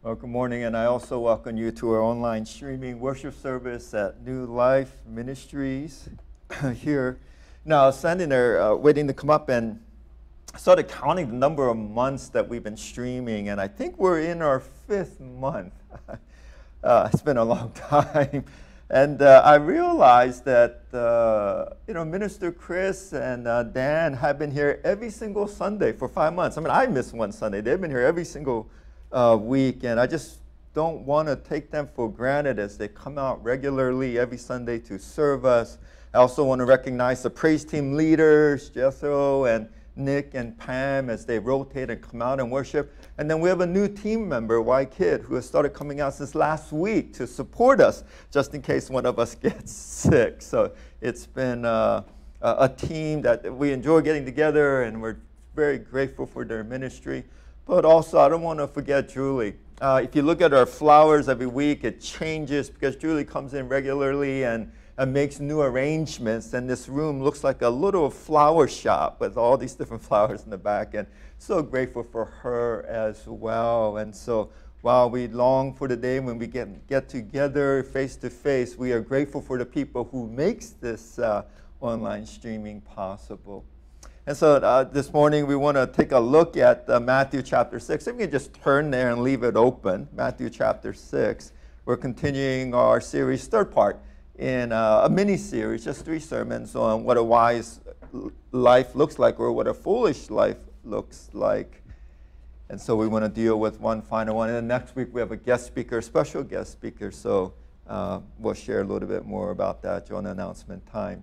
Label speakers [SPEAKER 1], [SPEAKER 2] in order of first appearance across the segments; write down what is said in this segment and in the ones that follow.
[SPEAKER 1] Well, good morning, and I also welcome you to our online streaming worship service at New Life Ministries here. Now, I was standing there waiting to come up and started counting the number of months that we've been streaming, and I think we're in our 5th month. It's been a long time. And I realized that, Minister Chris and Dan have been here every single Sunday for 5 months. I mean, I missed one Sunday. They've been here every single week, and I just don't want to take them for granted as they come out regularly every Sunday to serve us. I also want to recognize the praise team leaders, Jethro and Nick and Pam, as they rotate and come out and worship. And then we have a new team member, Y-Kid, who has started coming out since last week to support us, just in case one of us gets sick. So it's been a team that we enjoy getting together, and we're very grateful for their ministry. But also, I don't want to forget Julie. If you look at our flowers every week, it changes because Julie comes in regularly and makes new arrangements. And this room looks like a little flower shop with all these different flowers in the back. And so grateful for her as well. And so while we long for the day when we get together face to face, we are grateful for the people who makes this online streaming possible. And so this morning we want to take a look at Matthew chapter 6. If we can just turn there and leave it open, Matthew chapter 6. We're continuing our series, third part, in a mini-series, just 3 sermons on what a wise life looks like or what a foolish life looks like. And so we want to deal with one final one. And then next week we have a guest speaker, special guest speaker. So we'll share a little bit more about that during announcement time.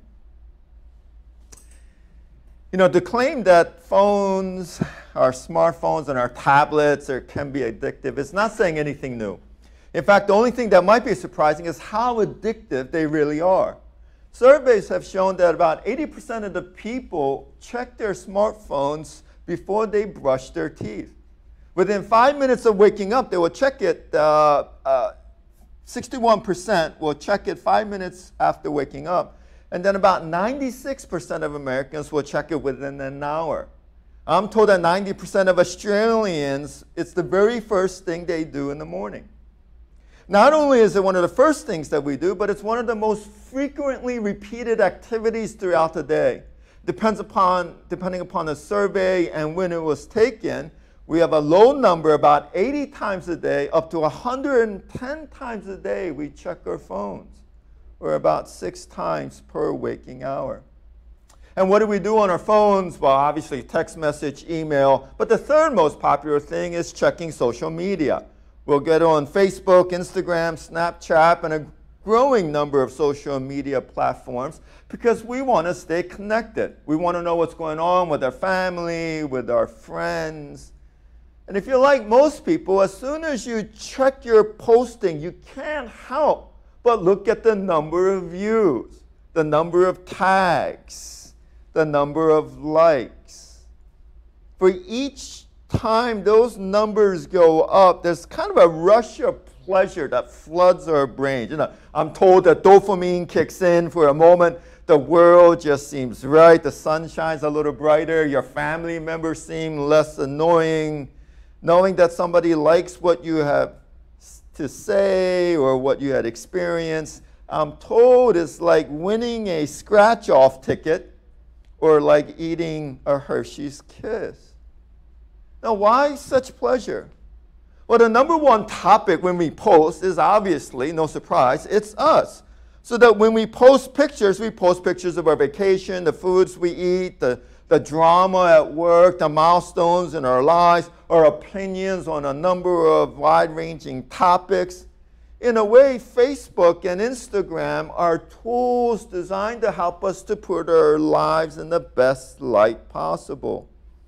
[SPEAKER 1] You know, to claim that phones, our smartphones and our tablets can be addictive is not saying anything new. In fact, the only thing that might be surprising is how addictive they really are. Surveys have shown that about 80% of the people check their smartphones before they brush their teeth. Within 5 minutes of waking up, they will check it. 61% will check it 5 minutes after waking up. And then about 96% of Americans will check it within an hour. I'm told that 90% of Australians, it's the very first thing they do in the morning. Not only is it one of the first things that we do, but it's one of the most frequently repeated activities throughout the day. Depending upon the survey and when it was taken, we have a low number, about 80 times a day, up to 110 times a day we check our phones, or about 6 times per waking hour. And what do we do on our phones? Well, obviously text message, email, but the third most popular thing is checking social media. We'll get on Facebook, Instagram, Snapchat, and a growing number of social media platforms because we want to stay connected. We want to know what's going on with our family, with our friends. And if you're like most people, as soon as you check your posting, you can't help but look at the number of views, the number of tags, the number of likes. For each time those numbers go up, there's kind of a rush of pleasure that floods our brains. You know, I'm told that dopamine kicks in for a moment. The world just seems right. The sun shines a little brighter. Your family members seem less annoying. Knowing that somebody likes what you have to say or what you had experienced, I'm told it's like winning a scratch-off ticket or like eating a Hershey's Kiss. Now, why such pleasure? Well, the number one topic when we post is obviously, no surprise, it's us. So that when we post pictures of our vacation, the foods we eat, the drama at work, the milestones in our lives, our opinions on a number of wide-ranging topics. In a way, Facebook and Instagram are tools designed to help us to put our lives in the best light possible.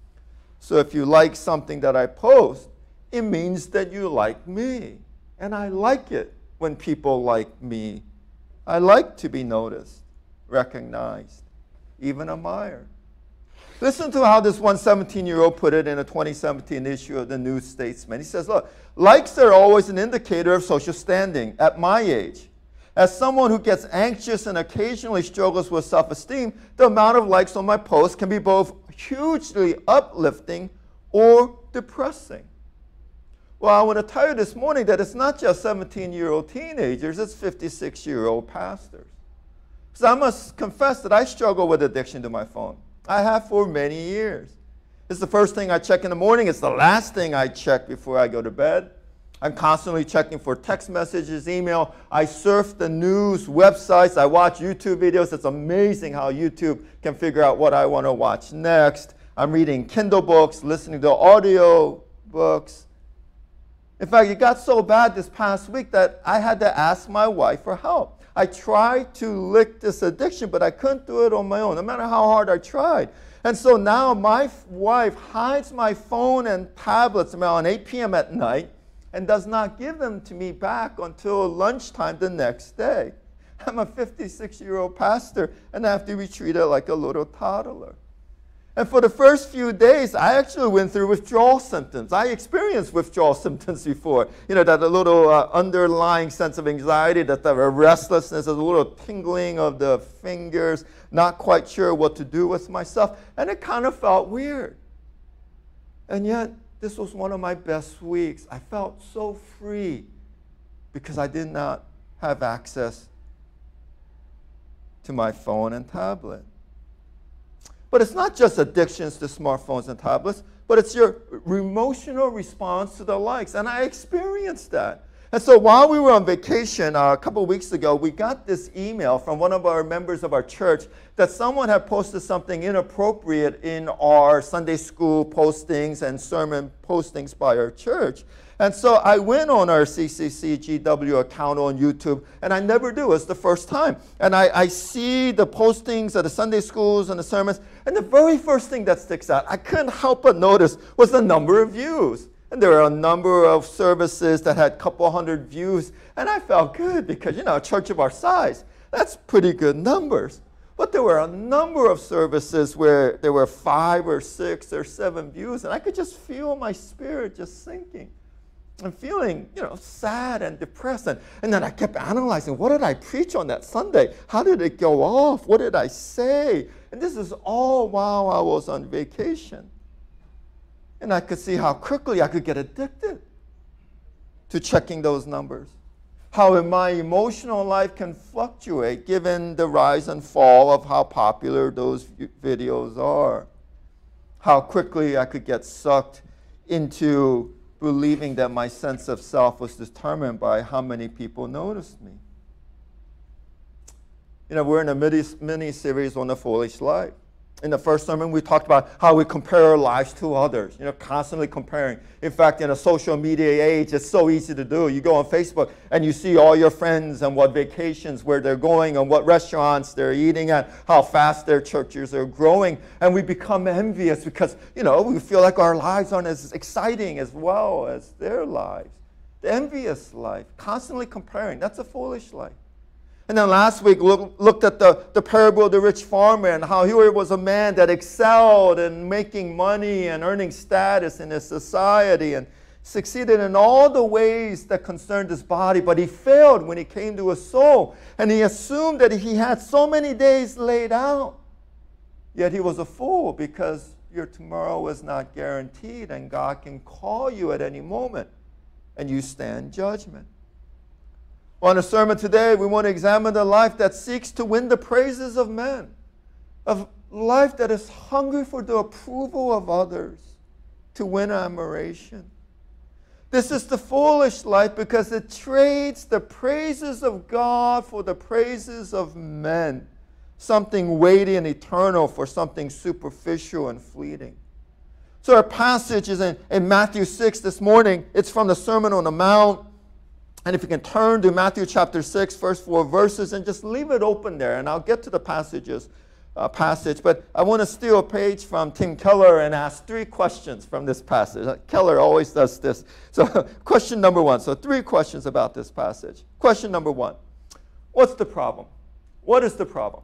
[SPEAKER 1] So if you like something that I post, it means that you like me. And I like it when people like me. I like to be noticed, recognized, even admired. Listen to how this one 17-year-old put it in a 2017 issue of the New Statesman. He says, look, likes are always an indicator of social standing at my age. As someone who gets anxious and occasionally struggles with self-esteem, the amount of likes on my post can be both hugely uplifting or depressing. Well, I want to tell you this morning that it's not just 17-year-old teenagers, it's 56-year-old pastors. So I must confess that I struggle with addiction to my phone. I have for many years. It's the first thing I check in the morning. It's the last thing I check before I go to bed. I'm constantly checking for text messages, email. I surf the news websites. I watch YouTube videos. It's amazing how YouTube can figure out what I want to watch next. I'm reading Kindle books, listening to audio books. In fact, it got so bad this past week that I had to ask my wife for help. I tried to lick this addiction, but I couldn't do it on my own, no matter how hard I tried. And so now my wife hides my phone and tablets around 8 p.m. at night and does not give them to me back until lunchtime the next day. I'm a 56-year-old pastor, and I have to be treated like a little toddler. And for the first few days, I actually went through withdrawal symptoms. I experienced withdrawal symptoms before. You know, that a little underlying sense of anxiety, that the restlessness, a little tingling of the fingers, not quite sure what to do with myself. And it kind of felt weird. And yet, this was one of my best weeks. I felt so free because I did not have access to my phone and tablet. But it's not just addictions to smartphones and tablets, but it's your emotional response to the likes. And I experienced that. And so while we were on vacation a couple of weeks ago, we got this email from one of our members of our church that someone had posted something inappropriate in our Sunday school postings and sermon postings by our church. And so I went on our CCCGW account on YouTube, and I never do. It's the first time. And I see the postings of the Sunday schools and the sermons, and the very first thing that sticks out, I couldn't help but notice, was the number of views. And there were a number of services that had a couple hundred views, and I felt good because, you know, a church of our size, that's pretty good numbers. But there were a number of services where there were 5 or 6 or 7 views, and I could just feel my spirit just sinking. I'm feeling, you know, sad and depressed. And then I kept analyzing, what did I preach on that Sunday? How did it go off? What did I say? And this is all while I was on vacation. And I could see how quickly I could get addicted to checking those numbers. How my emotional life can fluctuate given the rise and fall of how popular those videos are. How quickly I could get sucked into believing that my sense of self was determined by how many people noticed me. You know, we're in a mini-series on the foolish life. In the first sermon, we talked about how we compare our lives to others, you know, constantly comparing. In fact, in a social media age, it's so easy to do. You go on Facebook and you see all your friends and what vacations, where they're going and what restaurants they're eating at, how fast their churches are growing. And we become envious because, you know, we feel like our lives aren't as exciting as well as their lives. The envious life, constantly comparing, that's a foolish life. And then last week, looked at the parable of the rich farmer and how he was a man that excelled in making money and earning status in his society and succeeded in all the ways that concerned his body, but he failed when he came to his soul. And he assumed that he had so many days laid out. Yet he was a fool because your tomorrow was not guaranteed and God can call you at any moment and you stand judgment. Well, in the sermon today, we want to examine the life that seeks to win the praises of men, a life that is hungry for the approval of others, to win admiration. This is the foolish life because it trades the praises of God for the praises of men, something weighty and eternal for something superficial and fleeting. So our passage is in Matthew 6 this morning. It's from the Sermon on the Mount. And if you can turn to Matthew chapter 6, first 4 verses, and just leave it open there, and I'll get to the passage. But I want to steal a page from Tim Keller and ask 3 questions from this passage. Keller always does this. So question number 1. So 3 questions about this passage. Question number 1. What's the problem? What is the problem?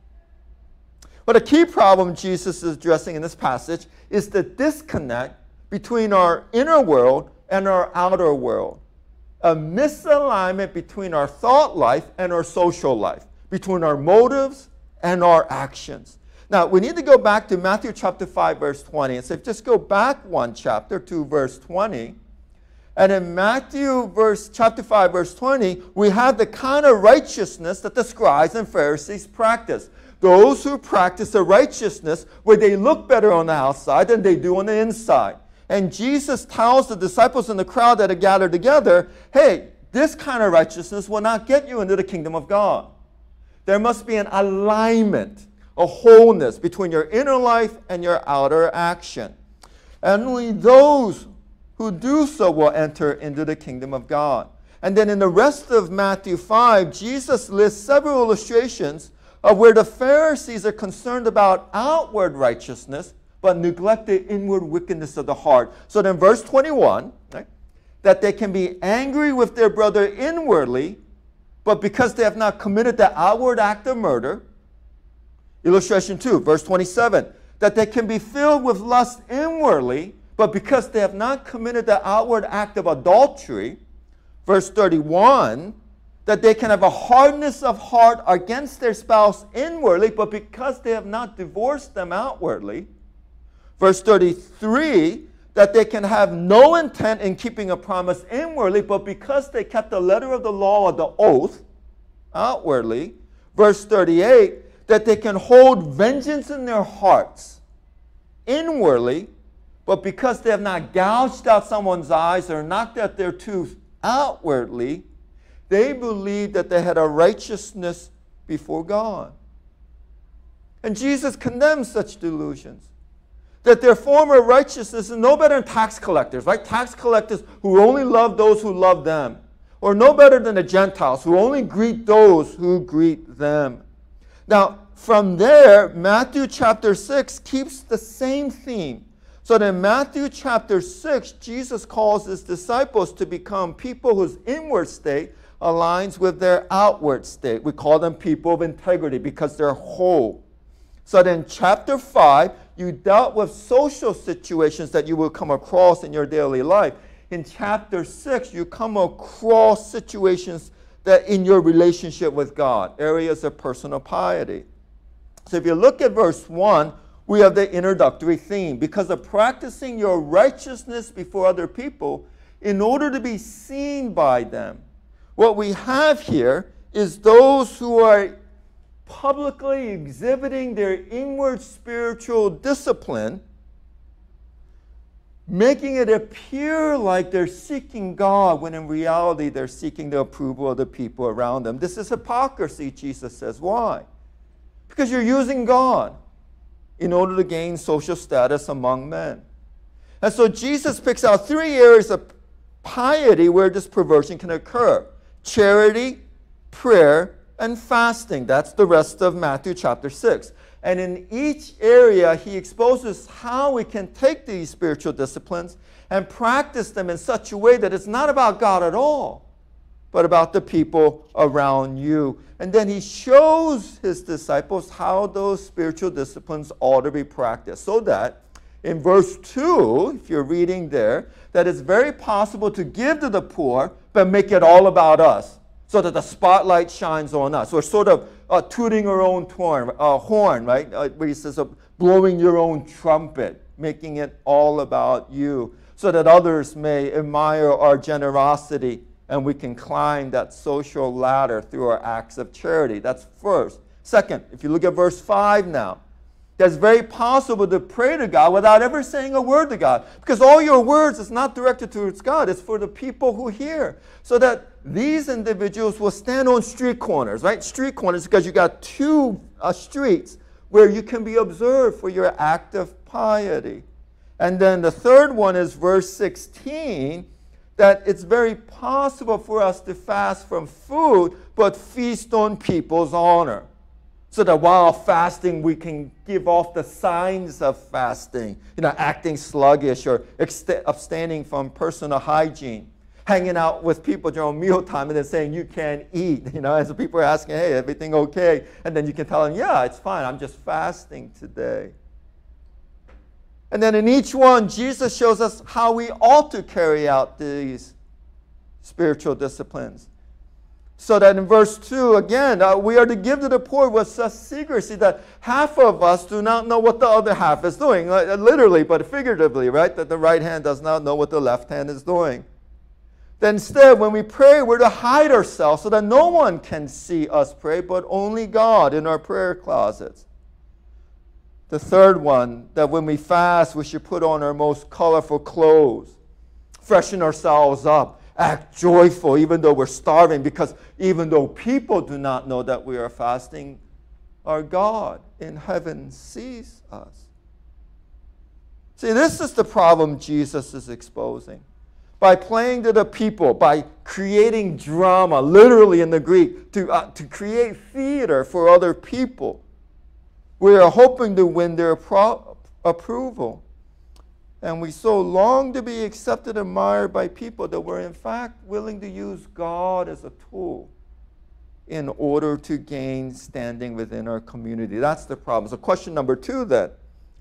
[SPEAKER 1] Well, the key problem Jesus is addressing in this passage is the disconnect between our inner world and our outer world. A misalignment between our thought life and our social life, between our motives and our actions. Now, we need to go back to Matthew chapter 5, verse 20. And so just go back 1 chapter to verse 20. And in Matthew chapter 5, verse 20, we have the kind of righteousness that the scribes and Pharisees practice. Those who practice a righteousness where they look better on the outside than they do on the inside. And Jesus tells the disciples in the crowd that are gathered together, hey, this kind of righteousness will not get you into the kingdom of God. There must be an alignment, a wholeness between your inner life and your outer action. And only those who do so will enter into the kingdom of God. And then in the rest of Matthew 5, Jesus lists several illustrations of where the Pharisees are concerned about outward righteousness, but neglect the inward wickedness of the heart. So then verse 21, right, that they can be angry with their brother inwardly, but because they have not committed the outward act of murder. Illustration 2, verse 27, that they can be filled with lust inwardly, but because they have not committed the outward act of adultery. Verse 31, that they can have a hardness of heart against their spouse inwardly, but because they have not divorced them outwardly. Verse 33, that they can have no intent in keeping a promise inwardly, but because they kept the letter of the law or the oath outwardly. Verse 38, that they can hold vengeance in their hearts inwardly, but because they have not gouged out someone's eyes or knocked out their tooth outwardly, they believed that they had a righteousness before God. And Jesus condemns such delusions. That their former righteousness is no better than tax collectors, right? Tax collectors who only love those who love them. Or no better than the Gentiles who only greet those who greet them. Now, from there, Matthew chapter 6 keeps the same theme. So then in Matthew chapter 6, Jesus calls his disciples to become people whose inward state aligns with their outward state. We call them people of integrity because they're whole. So then chapter 5, you dealt with social situations that you will come across in your daily life. In chapter 6, you come across situations that in your relationship with God, areas of personal piety. So if you look at verse 1, we have the introductory theme. Because of practicing your righteousness before other people in order to be seen by them. What we have here is those who are publicly exhibiting their inward spiritual discipline, making it appear like they're seeking God when in reality they're seeking the approval of the people around them. This is hypocrisy, Jesus says. Why? Because you're using God in order to gain social status among men. And so Jesus picks out 3 areas of piety where this perversion can occur. Charity, prayer, and fasting. That's the rest of Matthew chapter 6. And in each area, he exposes how we can take these spiritual disciplines and practice them in such a way that it's not about God at all, but about the people around you. And then he shows his disciples how those spiritual disciplines ought to be practiced. So that in verse 2, if you're reading there, that it's very possible to give to the poor, but make it all about us, so that the spotlight shines on us. We're sort of tooting our own horn, right? Where he says, blowing your own trumpet, making it all about you, so that others may admire our generosity and we can climb that social ladder through our acts of charity. That's first. Second, if you look at verse 5 now, it's very possible to pray to God without ever saying a word to God. Because all your words is not directed towards God. It's for the people who hear. So that these individuals will stand on street corners, right? Street corners because you got 2 streets where you can be observed for your act of piety. And then the third one is verse 16, that it's very possible for us to fast from food, but feast on people's honor. So that while fasting, we can give off the signs of fasting, acting sluggish or abstaining from personal hygiene, hanging out with people during mealtime and then saying you can't eat, as people are asking, hey, everything okay? And then you can tell them, yeah, it's fine, I'm just fasting today. And then in each one, Jesus shows us how we ought to carry out these spiritual disciplines. So that in verse 2, again, we are to give to the poor with such secrecy that half of us do not know what the other half is doing. Literally, but figuratively, right? That the right hand does not know what the left hand is doing. That instead, when we pray, we're to hide ourselves so that no one can see us pray, but only God in our prayer closets. The third one, that when we fast, we should put on our most colorful clothes, freshen ourselves up, act joyful even though we're starving, because even though people do not know that we are fasting, our God in heaven sees us. See, this is the problem Jesus is exposing. By playing to the people, by creating drama, literally in the Greek, to create theater for other people, we are hoping to win their approval. And we so long to be accepted and admired by people that we're in fact willing to use God as a tool in order to gain standing within our community. That's the problem. So question number 2 then.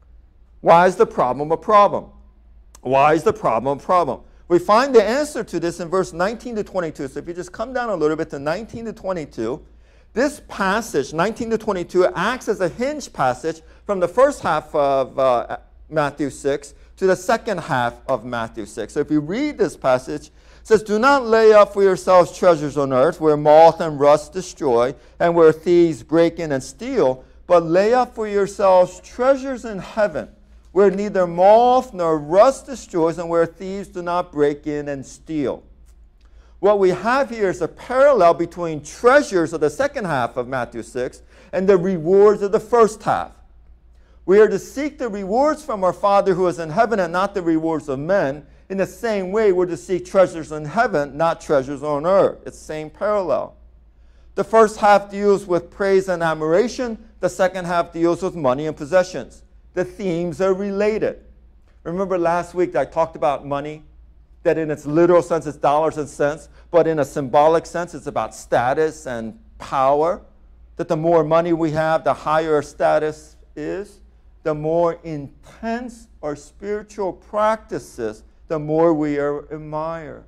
[SPEAKER 1] Why is the problem a problem? Why is the problem a problem? We find the answer to this in verse 19 to 22. So if you just come down a little bit to 19 to 22, this passage, 19 to 22, acts as a hinge passage from the first half of Matthew 6 to the second half of Matthew 6. So if you read this passage, it says, "Do not lay up for yourselves treasures on earth, where moth and rust destroy, and where thieves break in and steal, but lay up for yourselves treasures in heaven, where neither moth nor rust destroys, and where thieves do not break in and steal." What we have here is a parallel between treasures of the second half of Matthew 6 and the rewards of the first half. We are to seek the rewards from our Father who is in heaven and not the rewards of men. In the same way, we're to seek treasures in heaven, not treasures on earth. It's the same parallel. The first half deals with praise and admiration. The second half deals with money and possessions. The themes are related. Remember last week that I talked about money? That in its literal sense it's dollars and cents, but in a symbolic sense it's about status and power. That the more money we have, the higher our status is. The more intense our spiritual practices, the more we are admired.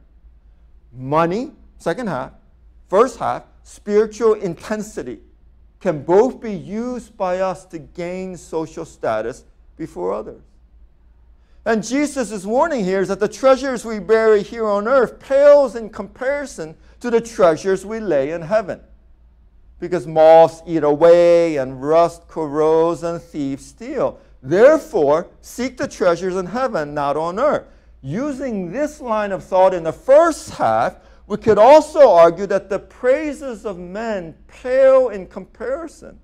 [SPEAKER 1] Money, second half. First half, spiritual intensity can both be used by us to gain social status before others. And Jesus' warning here is that the treasures we bury here on earth pales in comparison to the treasures we lay in heaven. Because moths eat away, and rust corrodes, and thieves steal. Therefore, seek the treasures in heaven, not on earth. Using this line of thought in the first half, we could also argue that the praises of men pale in comparison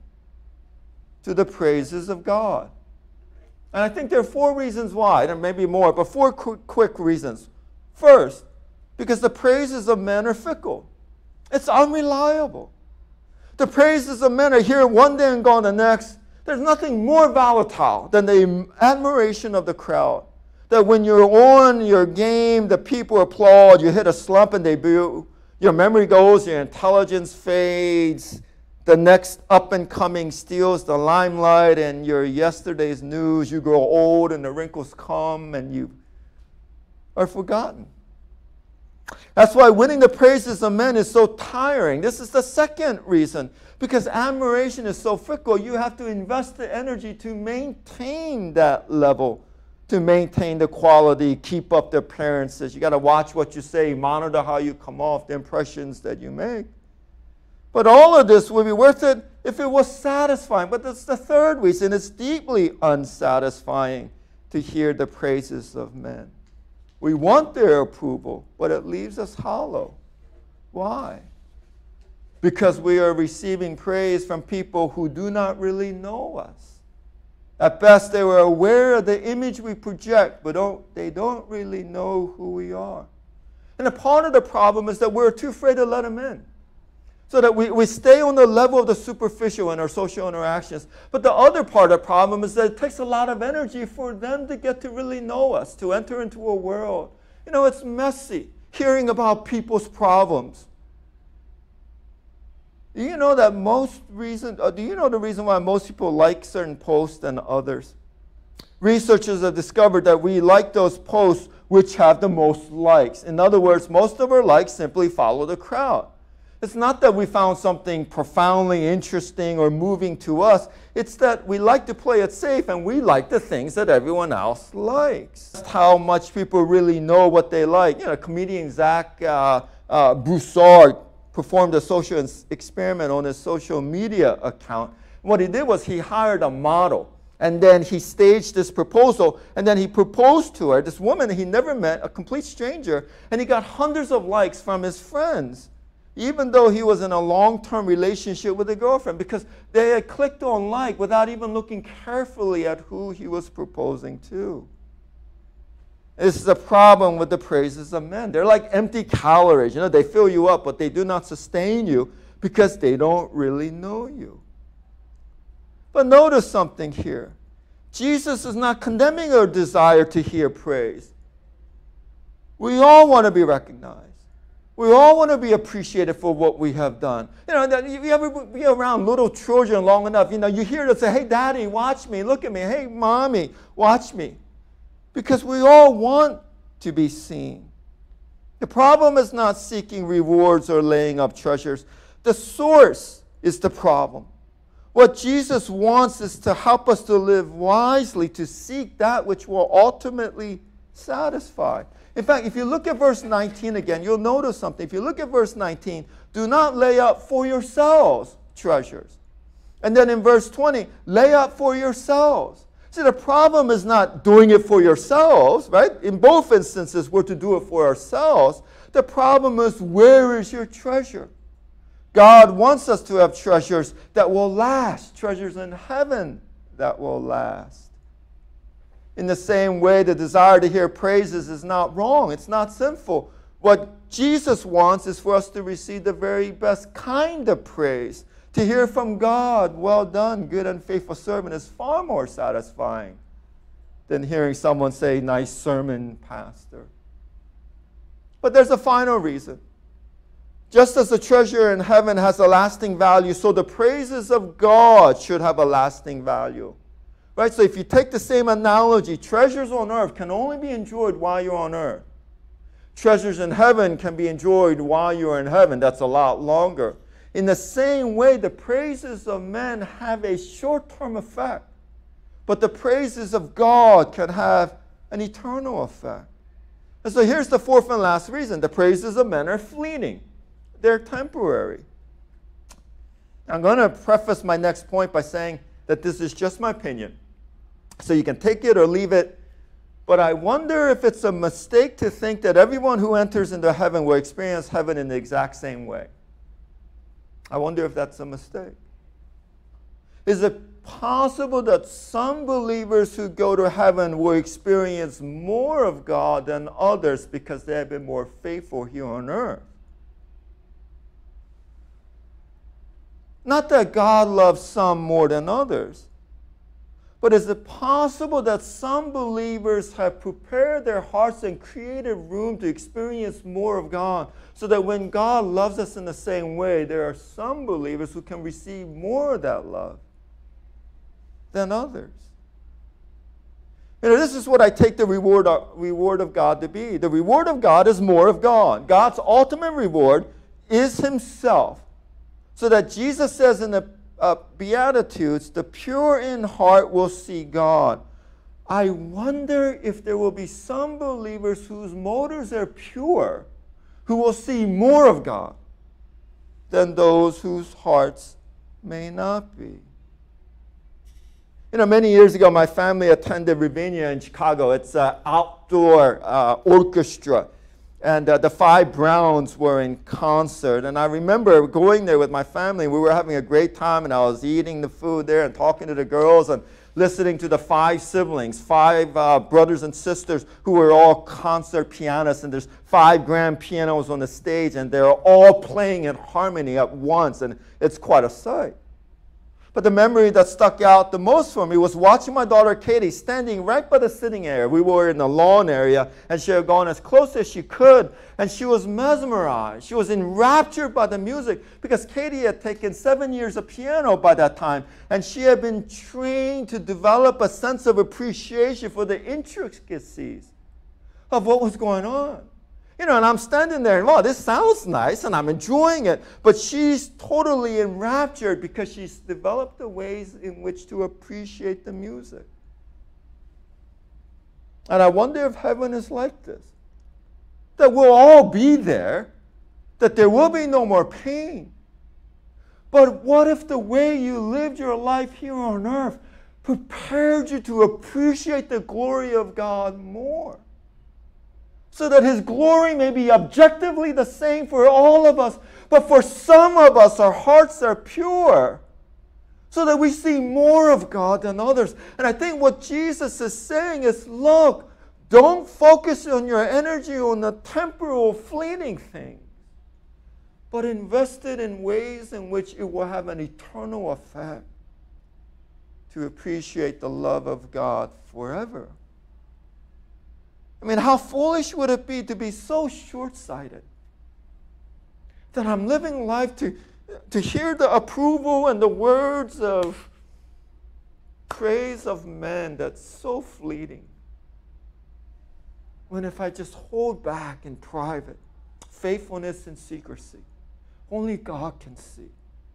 [SPEAKER 1] to the praises of God. And I think there are 4 reasons why. There may be more, but 4 quick reasons. First, because the praises of men are fickle. It's unreliable. The praises of men are here one day and gone the next. There's nothing more volatile than the admiration of the crowd. That when you're on your game, the people applaud, you hit a slump and they boo. Your memory goes, your intelligence fades. The next up-and-coming steals the limelight, and your yesterday's news, you grow old and the wrinkles come and you are forgotten. That's why winning the praises of men is so tiring. This is the second reason. Because admiration is so fickle, you have to invest the energy to maintain that level, to maintain the quality, keep up the appearances. You got to watch what you say, monitor how you come off, the impressions that you make. But all of this would be worth it if it was satisfying. But that's the third reason. It's deeply unsatisfying to hear the praises of men. We want their approval, but it leaves us hollow. Why? Because we are receiving praise from people who do not really know us. At best, they were aware of the image we project, but they don't really know who we are. And a part of the problem is that we're too afraid to let them in. So that we stay on the level of the superficial in our social interactions. But the other part of the problem is that it takes a lot of energy for them to get to really know us, to enter into a world. You know, it's messy, hearing about people's problems. Do you know the reason why most people like certain posts than others? Researchers have discovered that we like those posts which have the most likes. In other words, most of our likes simply follow the crowd. It's not that we found something profoundly interesting or moving to us. It's that we like to play it safe and we like the things that everyone else likes. That's how much people really know what they like. You know, comedian Zach Broussard performed a social experiment on his social media account. What he did was he hired a model. And then he staged this proposal, and then he proposed to her, this woman he never met, a complete stranger, and he got hundreds of likes from his friends, even though he was in a long-term relationship with a girlfriend, because they had clicked on like without even looking carefully at who he was proposing to. This is a problem with the praises of men. They're like empty calories. You know, they fill you up, but they do not sustain you because they don't really know you. But notice something here. Jesus is not condemning our desire to hear praise. We all want to be recognized. We all want to be appreciated for what we have done. You know, if you ever be around little children long enough, you know, you hear them say, hey, Daddy, watch me. Look at me. Hey, Mommy, watch me. Because we all want to be seen. The problem is not seeking rewards or laying up treasures. The source is the problem. What Jesus wants is to help us to live wisely, to seek that which will ultimately satisfy. In fact, if you look at verse 19 again, you'll notice something. If you look at verse 19, do not lay up for yourselves treasures. And then in verse 20, lay up for yourselves. See, the problem is not doing it for yourselves, right? In both instances, we're to do it for ourselves. The problem is, where is your treasure? God wants us to have treasures that will last, treasures in heaven that will last. In the same way, the desire to hear praises is not wrong. It's not sinful. What Jesus wants is for us to receive the very best kind of praise. To hear from God, well done, good and faithful servant, is far more satisfying than hearing someone say, nice sermon, pastor. But there's a final reason. Just as the treasure in heaven has a lasting value, so the praises of God should have a lasting value. Right? So if you take the same analogy, treasures on earth can only be enjoyed while you're on earth. Treasures in heaven can be enjoyed while you're in heaven. That's a lot longer. In the same way, the praises of men have a short-term effect, but the praises of God can have an eternal effect. And so here's the fourth and last reason. The praises of men are fleeting. They're temporary. I'm going to preface my next point by saying that this is just my opinion. So you can take it or leave it. But I wonder if it's a mistake to think that everyone who enters into heaven will experience heaven in the exact same way. I wonder if that's a mistake. Is it possible that some believers who go to heaven will experience more of God than others because they have been more faithful here on earth? Not that God loves some more than others, but is it possible that some believers have prepared their hearts and created room to experience more of God, so that when God loves us in the same way, there are some believers who can receive more of that love than others? You know, this is what I take the reward of God to be. The reward of God is more of God. God's ultimate reward is Himself. So that Jesus says in the Beatitudes, the pure in heart will see God. I wonder if there will be some believers whose motives are pure, who will see more of God than those whose hearts may not be. You know, many years ago, my family attended Ravinia in Chicago. It's an outdoor orchestra. And the Five Browns were in concert. And I remember going there with my family. We were having a great time, and I was eating the food there and talking to the girls and listening to the five siblings, five brothers and sisters who were all concert pianists. And there's 5 grand pianos on the stage, and they're all playing in harmony at once. And it's quite a sight. But the memory that stuck out the most for me was watching my daughter Katie standing right by the sitting area. We were in the lawn area, and she had gone as close as she could, and she was mesmerized. She was enraptured by the music, because Katie had taken 7 years of piano by that time, and she had been trained to develop a sense of appreciation for the intricacies of what was going on. You know, and I'm standing there, and, wow, this sounds nice, and I'm enjoying it. But she's totally enraptured because she's developed the ways in which to appreciate the music. And I wonder if heaven is like this. That we'll all be there, that there will be no more pain. But what if the way you lived your life here on earth prepared you to appreciate the glory of God more? So that His glory may be objectively the same for all of us, but for some of us, our hearts are pure, so that we see more of God than others. And I think what Jesus is saying is, look, don't focus on your energy on the temporal, fleeting things, but invest it in ways in which it will have an eternal effect to appreciate the love of God forever. I mean, how foolish would it be to be so short-sighted that I'm living life to hear the approval and the words of praise of men that's so fleeting, when if I just hold back in private, faithfulness in secrecy, only God can see.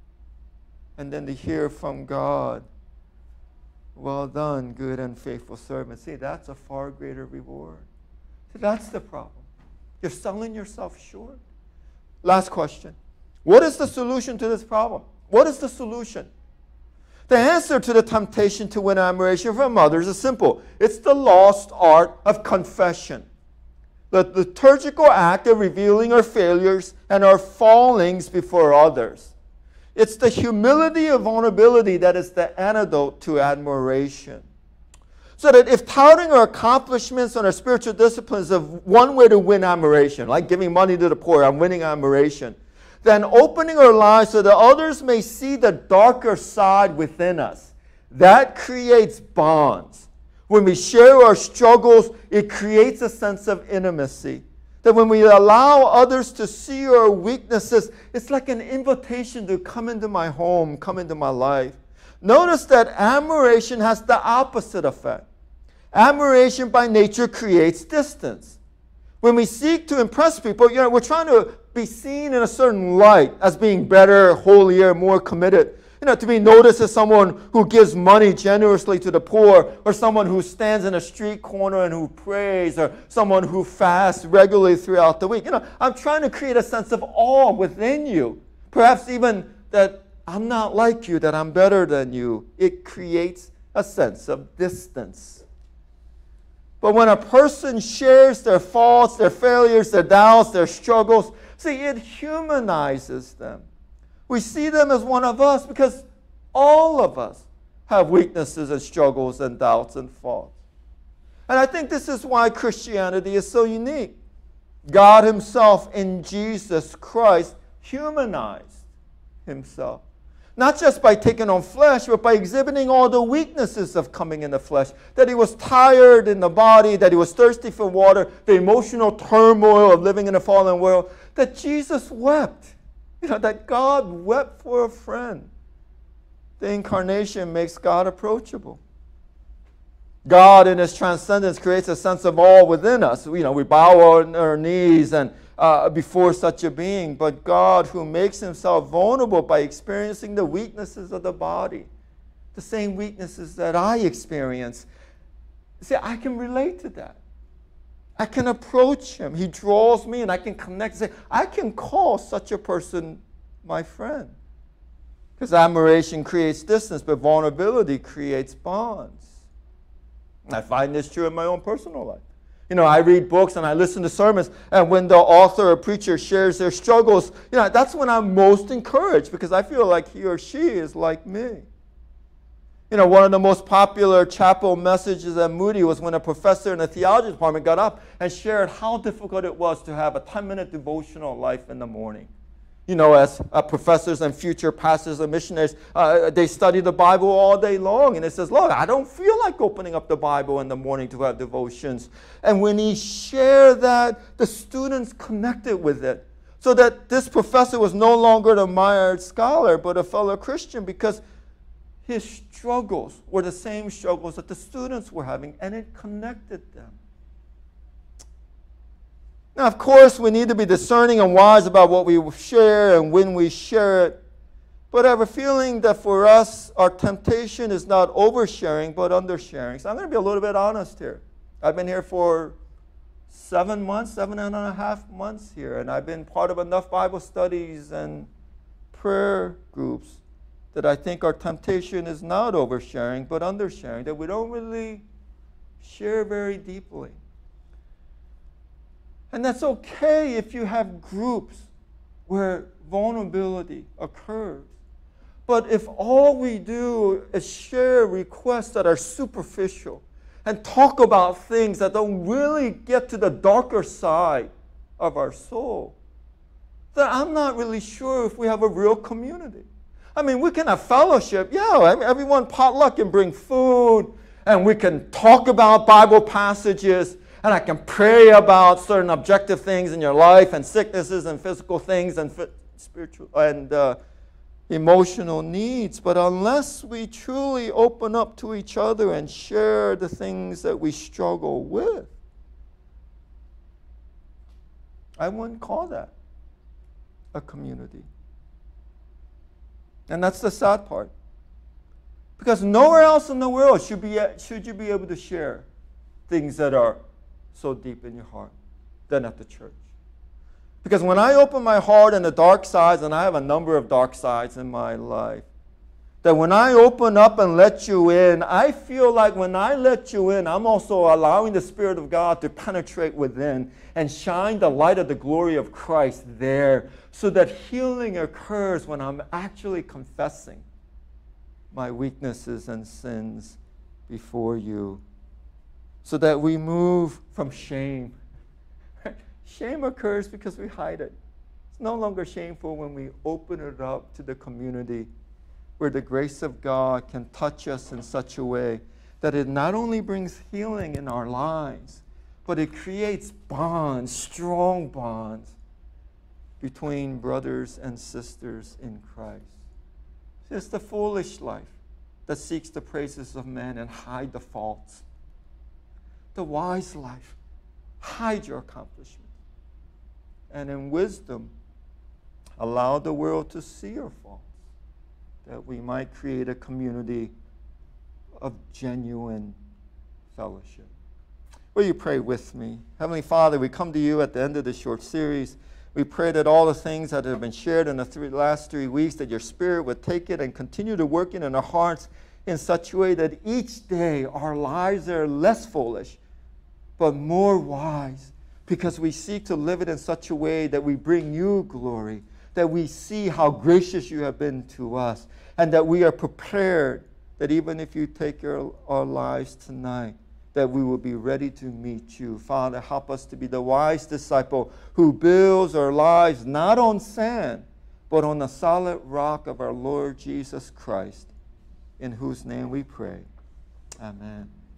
[SPEAKER 1] And then to hear from God, well done, good and faithful servant. See, that's a far greater reward. See, that's the problem. You're selling yourself short. Last question. What is the solution to this problem? What is the solution? The answer to the temptation to win admiration from others is simple. It's the lost art of confession. The liturgical act of revealing our failures and our fallings before others. It's the humility of vulnerability that is the antidote to admiration. So that if touting our accomplishments and our spiritual disciplines is one way to win admiration, like giving money to the poor, I'm winning admiration, then opening our lives so that others may see the darker side within us, that creates bonds. When we share our struggles, it creates a sense of intimacy. That when we allow others to see our weaknesses, it's like an invitation to come into my home, come into my life. Notice that admiration has the opposite effect. Admiration by nature creates distance. When we seek to impress people, we're trying to be seen in a certain light as being better, holier, more committed. To be noticed as someone who gives money generously to the poor, or someone who stands in a street corner and who prays, or someone who fasts regularly throughout the week. I'm trying to create a sense of awe within you. Perhaps even that I'm not like you, that I'm better than you. It creates a sense of distance. But when a person shares their faults, their failures, their doubts, their struggles, see, it humanizes them. We see them as one of us because all of us have weaknesses and struggles and doubts and faults. And I think this is why Christianity is so unique. God Himself in Jesus Christ humanized Himself. Not just by taking on flesh, but by exhibiting all the weaknesses of coming in the flesh. That He was tired in the body, that He was thirsty for water, the emotional turmoil of living in a fallen world, that Jesus wept. That God wept for a friend. The incarnation makes God approachable. God in His transcendence creates a sense of awe within us. We bow on our knees and before such a being, but God who makes Himself vulnerable by experiencing the weaknesses of the body, the same weaknesses that I experience. See, I can relate to that. I can approach Him. He draws me and I can connect. Say, I can call such a person my friend. Because admiration creates distance, but vulnerability creates bonds. I find this true in my own personal life. I read books and I listen to sermons, and when the author or preacher shares their struggles, that's when I'm most encouraged because I feel like he or she is like me. One of the most popular chapel messages at Moody was when a professor in the theology department got up and shared how difficult it was to have a 10-minute devotional life in the morning. As professors and future pastors and missionaries, they study the Bible all day long. And it says, look, I don't feel like opening up the Bible in the morning to have devotions. And when he shared that, the students connected with it. So that this professor was no longer an admired scholar, but a fellow Christian, because his struggles were the same struggles that the students were having, and it connected them. Now, of course, we need to be discerning and wise about what we share and when we share it. But I have a feeling that for us, our temptation is not oversharing, but undersharing. So I'm going to be a little bit honest here. I've been here for 7 months, 7.5 months here, and I've been part of enough Bible studies and prayer groups that I think our temptation is not oversharing, but undersharing, that we don't really share very deeply. And that's okay if you have groups where vulnerability occurs. But if all we do is share requests that are superficial and talk about things that don't really get to the darker side of our soul, then I'm not really sure if we have a real community. I mean, we can have fellowship. Yeah, everyone potluck can bring food, and we can talk about Bible passages, and I can pray about certain objective things in your life, and sicknesses and physical things and spiritual and emotional needs. But unless we truly open up to each other and share the things that we struggle with, I wouldn't call that a community. And that's the sad part. Because nowhere else in the world should you be able to share things that are so deep in your heart than at the church. Because when I open my heart and the dark sides, and I have a number of dark sides in my life, that when I open up and let you in, I feel like when I let you in, I'm also allowing the Spirit of God to penetrate within and shine the light of the glory of Christ there, so that healing occurs when I'm actually confessing my weaknesses and sins before you, so that we move from shame. Shame occurs because we hide it. It's no longer shameful when we open it up to the community, where the grace of God can touch us in such a way that it not only brings healing in our lives, but it creates bonds, strong bonds, between brothers and sisters in Christ. It's the foolish life that seeks the praises of men and hide the faults. The wise life, hide your accomplishments. And in wisdom, allow the world to see your faults, that we might create a community of genuine fellowship. Will you pray with me? Heavenly Father, we come to you at the end of this short series. We pray that all the things that have been shared in the last 3 weeks, that your Spirit would take it and continue to work it in our hearts in such a way that each day our lives are less foolish, but more wise, because we seek to live it in such a way that we bring you glory, that we see how gracious you have been to us, and that we are prepared that even if you take our lives tonight, that we will be ready to meet you. Father, help us to be the wise disciple who builds our lives not on sand, but on the solid rock of our Lord Jesus Christ, in whose name we pray. Amen.